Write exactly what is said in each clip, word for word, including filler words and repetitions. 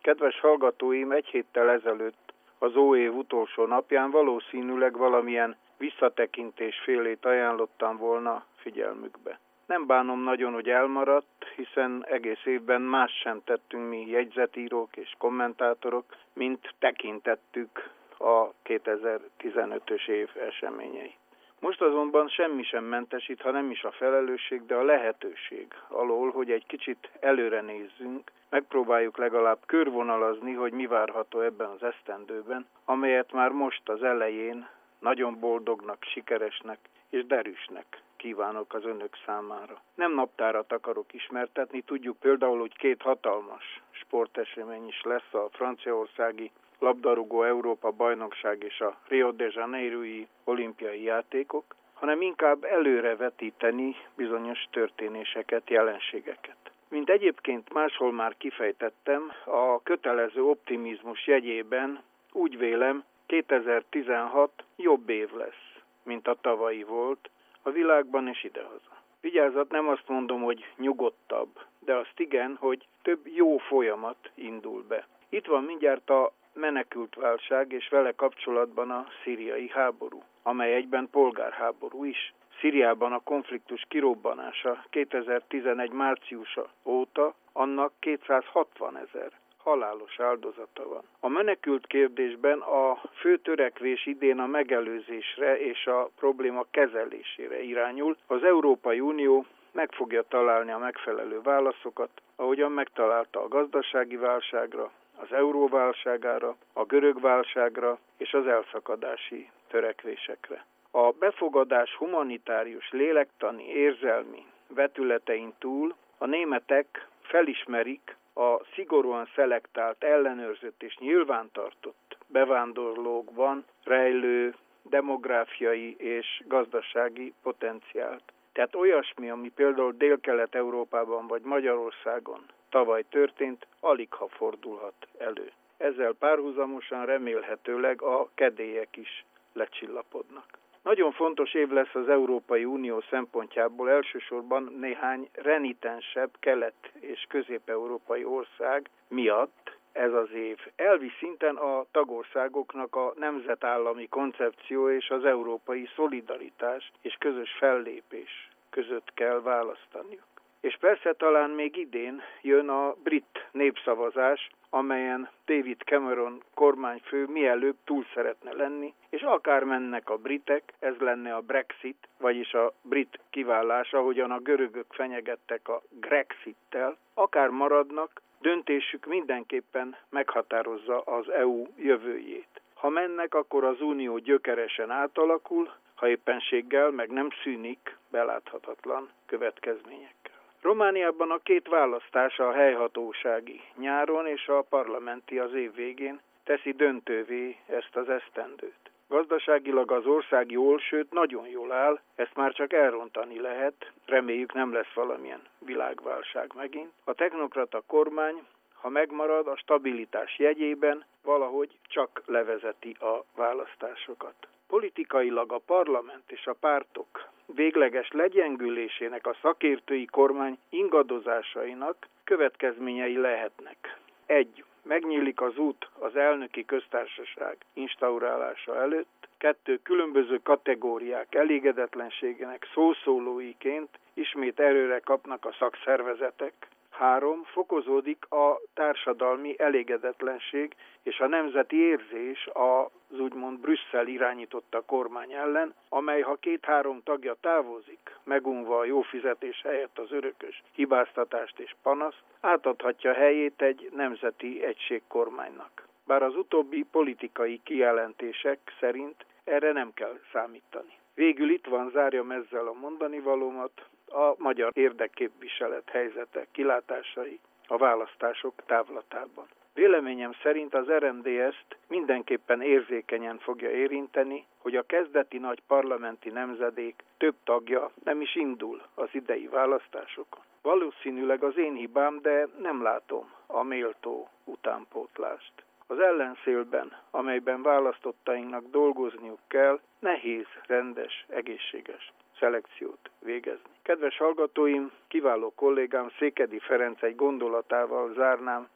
Kedves hallgatóim, egy héttel ezelőtt az ó év utolsó napján valószínűleg valamilyen visszatekintés félét ajánlottam volna figyelmükbe. Nem bánom nagyon, hogy elmaradt, hiszen egész évben más sem tettünk mi jegyzetírók és kommentátorok, mint tekintettük a kétezer-tizenötös év eseményei. Most azonban semmi sem mentesít, ha nem is a felelősség, de a lehetőség alól, hogy egy kicsit előre nézzünk, megpróbáljuk legalább körvonalazni, hogy mi várható ebben az esztendőben, amelyet már most az elején nagyon boldognak, sikeresnek és derűsnek kívánok az önök számára. Nem naptárat akarok ismertetni, tudjuk például, hogy két hatalmas sportesemény is lesz, a franciaországi labdarúgó Európa bajnokság és a Rio de Janeiro-i olimpiai játékok, hanem inkább előrevetíteni bizonyos történéseket, jelenségeket. Mint egyébként máshol már kifejtettem, a kötelező optimizmus jegyében úgy vélem, kétezer-tizenhat jobb év lesz, mint a tavalyi volt, a világban és idehaza. Vigyázat, nem azt mondom, hogy nyugodtabb, de azt igen, hogy több jó folyamat indul be. Itt van mindjárt a menekültválság és vele kapcsolatban a szíriai háború, amely egyben polgárháború is. Szíriában a konfliktus kirobbanása kétezer-tizenegy márciusa óta annak kétszázhatvanezer halálos áldozata van. A menekült kérdésben a fő törekvés idén a megelőzésre és a probléma kezelésére irányul. Az Európai Unió meg fogja találni a megfelelő válaszokat, ahogyan megtalálta a gazdasági válságra, az euróválságára, a görög válságra és az elszakadási törekvésekre. A befogadás humanitárius, lélektani, érzelmi vetületein túl a németek felismerik a szigorúan szelektált, ellenőrzött és nyilvántartott bevándorlókban rejlő demográfiai és gazdasági potenciált. Tehát olyasmi, ami például Dél-Kelet-Európában vagy Magyarországon tavaly történt, aligha fordulhat elő. Ezzel párhuzamosan remélhetőleg a kedélyek is lecsillapodnak. Nagyon fontos év lesz az Európai Unió szempontjából, elsősorban néhány renitensebb kelet- és közép-európai ország miatt ez az év. Elvi szinten a tagországoknak a nemzetállami koncepció és az európai szolidaritás és közös fellépés között kell választaniuk. És persze talán még idén jön a brit népszavazás, amelyen David Cameron kormányfő mielőbb túl szeretne lenni, és akár mennek a britek, ez lenne a Brexit, vagyis a brit kiválás, ahogyan a görögök fenyegettek a Grexittel, akár maradnak, döntésük mindenképpen meghatározza az é u jövőjét. Ha mennek, akkor az unió gyökeresen átalakul, ha éppenséggel meg nem szűnik beláthatatlan következményekkel. Romániában a két választás, a helyhatósági nyáron és a parlamenti az év végén teszi döntővé ezt az esztendőt. Gazdaságilag az ország jól, sőt nagyon jól áll, ezt már csak elrontani lehet, reméljük nem lesz valamilyen világválság megint. A technokrata kormány, ha megmarad, a stabilitás jegyében valahogy csak levezeti a választásokat. Politikailag a parlament és a pártok végleges legyengülésének, a szakértői kormány ingadozásainak következményei lehetnek. Egy. Megnyílik az út az elnöki köztársaság instaurálása előtt. Kettő. Különböző kategóriák elégedetlenségének szószólóiként ismét erőre kapnak a szakszervezetek. Három. Fokozódik a társadalmi elégedetlenség és a nemzeti érzés az úgymond Brüsszel irányította kormány ellen, amely ha két-három tagja távozik, megunva a jó fizetés helyett az örökös hibáztatást és panaszt, átadhatja helyét egy nemzeti egységkormánynak. Bár az utóbbi politikai kijelentések szerint erre nem kell számítani. Végül itt van, zárjam ezzel a mondani valómat, a magyar érdekképviselet helyzete, kilátásai a választások távlatában. Véleményem szerint az er em dé ezt mindenképpen érzékenyen fogja érinteni, hogy a kezdeti nagy parlamenti nemzedék több tagja nem is indul az idei választásokon. Valószínűleg az én hibám, de nem látom a méltó utánpótlást. Az ellenszélben, amelyben választottainknak dolgozniuk kell, nehéz, rendes, egészséges szelekciót végezni. Kedves hallgatóim, kiváló kollégám Székedi Ferenc egy gondolatával zárnám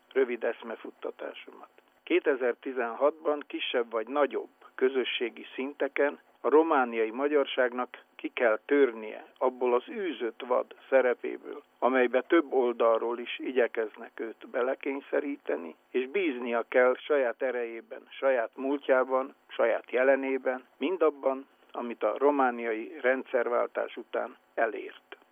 rövid eszmefuttatásomat. kétezer-tizenhatban kisebb vagy nagyobb közösségi szinteken a romániai magyarságnak ki kell törnie abból az űzött vad szerepéből, amelybe több oldalról is igyekeznek őt belekényszeríteni, és bíznia kell saját erejében, saját múltjában, saját jelenében, mindabban, amit a romániai rendszerváltás után elért.